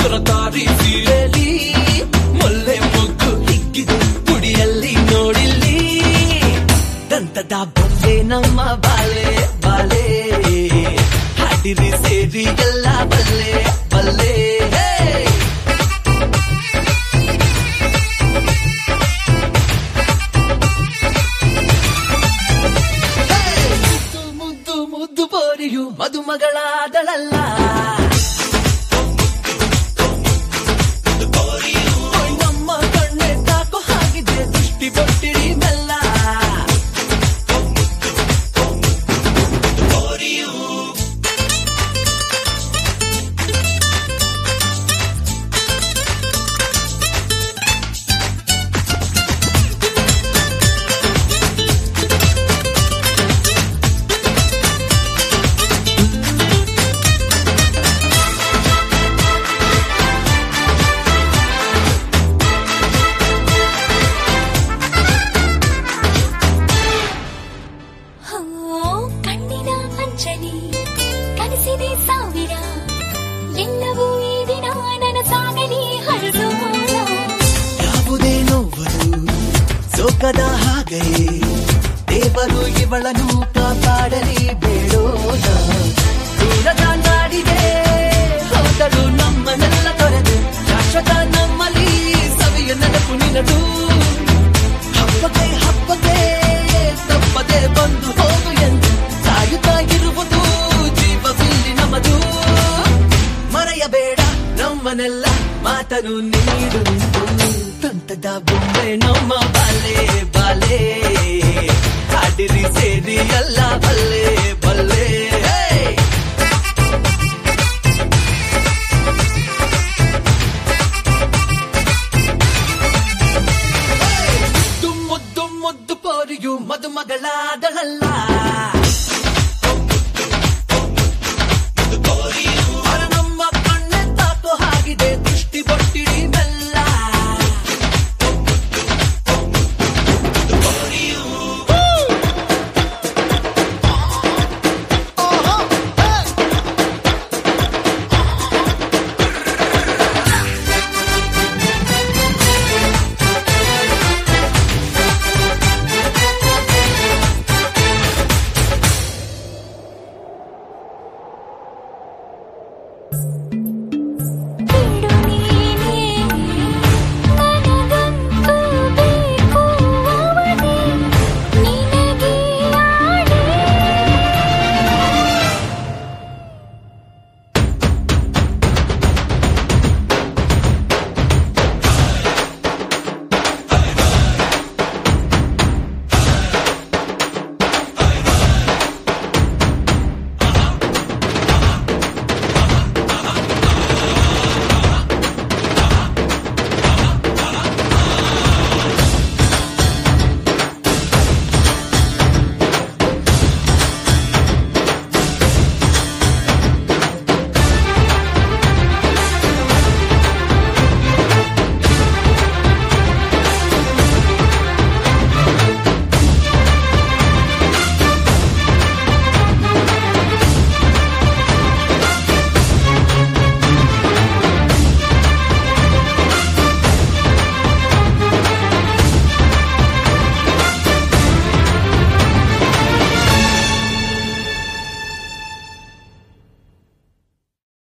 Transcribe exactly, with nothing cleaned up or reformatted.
ತರಕಾರಿ ಸೀರೆಲಿ ಮೊಲ್ಲೆ ಮೊಗ್ಗು ಹಿಗ್ಗಿದೆ ಪುಡಿಯಲ್ಲಿ ನೋಡಿಲ್ಲಿ ದಂತದ ಬೊಂಬೆ ನಮ್ಮ ಬಾಲೆ ಬಾಲೆ ಹಾಡಿರಿ ಸೇರಿ ಎಲ್ಲ ಬಲ್ಲೆ ಬಲ್ಲೆ ಮುದ್ದು ಮುದ್ದು ಬೋರಿಯು ಮದುಮಗಳಾದಳಲ್ಲ ನಮ್ಮ ಕಣ್ಣೆ ತಾಕು ಹಾಗಿದೆ ದೃಷ್ಟಿ ಕೊಟ್ಟಿರಿ ಮೆಲ್ಲ ಕನಸಿದೆ ಸಾವಿರ ಎಲ್ಲವೂ ಈ ದಿನ ನನಸಾಗಲಿ ಹರಸೋಣ ಯಾವುದೇ ನೋವರು ಸೋಕದ ಹಾಗೆ ದೇವರು ಇವಳನ್ನು ಕಾಪಾಡಲಿ ಬೇಡೋಣ ದೂರದ ನಾಡಿಗೆ ಹೋದಳು ನಮ್ಮನ್ನೆಲ್ಲ ತೊರೆದು ಶಾಶ್ವತ ನಮ್ಮಲ್ಲಿ ಸವಿಯ ನೆನಪು ನಿನದು ಹಬ್ಬಕ್ಕೆ ಹಬ್ಬಕ್ಕೆ ತಪ್ಪದೆ ಬಂದು ಹೋಗು ಎಂದು ಕಾಯುತ್ತಾ ಇರುವುದು ಜೀವವಿಲ್ಲಿ ನಮ್ಮದು ಮರೆಯಬೇಡ ನಮ್ಮನೆಲ್ಲ ಮಾತನು ನೀಡು ದಂತದ ಬೊಂಬೆ ನಮ್ಮ ಬಾಲೆ ಬಾಲೆ ಹಾಡಿರಿ ಸೇರಿ ಎಲ್ಲ ಬಲ್ಲೆ ಬಲ್ಲೆ